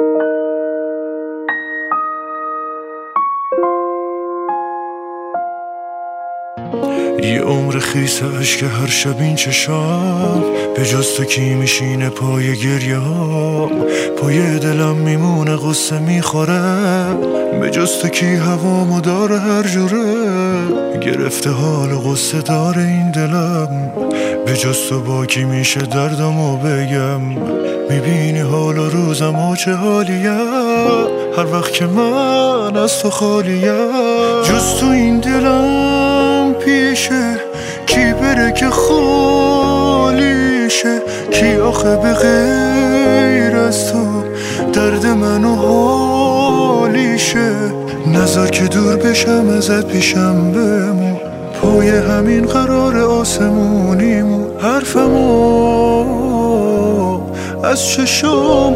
یه عمر خیس عشق هر شب این چشام، به جز تو کی میشینه پای گریه ها؟ پای دلم میمونه قصه میخوره، به جز تو کی هوامو داره هر جوره؟ گرفته حال و قصه داره این دلم، به جز تو با کی میشه دردمو بگم؟ میبینی حال و روزم و چه حالیه هر وقت که من از تو خالیم؟ جز تو این دلم پیشه، کی بره که خالیشه؟ کی آخه به غیر از تو درد منو حالیشه؟ نذار که دور بشم ازت پیشم بمون، پای همین قرار آسمونیمون. حرفمو از چشام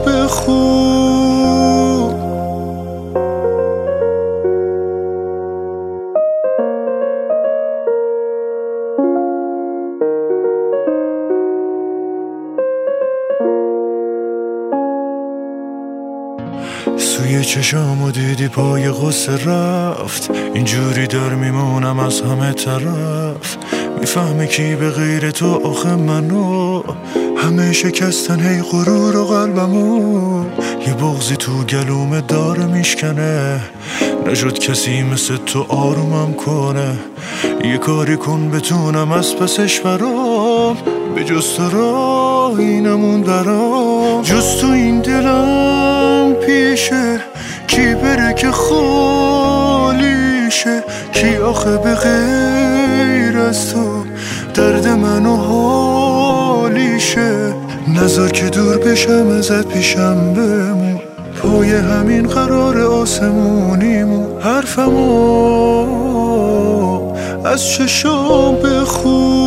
بخون، سوی چشامو دیدی پای غصه رفت، اینجوری در میمونم از همه طرف. میفهمی کی به غیر تو آخه منو؟ همه شکستن هی غرور و قلبمو، یه بغضی تو گلومه داره میشکنه، نشد کسی مثل تو آرومم کنه. یه کاری کن بتونم از پسش برام، به جز تو راهی نموند برام. جز تو این دلم پیشه، کی بره که خالیشه؟ کی آخه به غیر از تو درد منو حالیشه؟ نذار که دور بشم ازت پیشم بمون، پای همین قرار آسمونیمون. حرفمو از چشام بخون.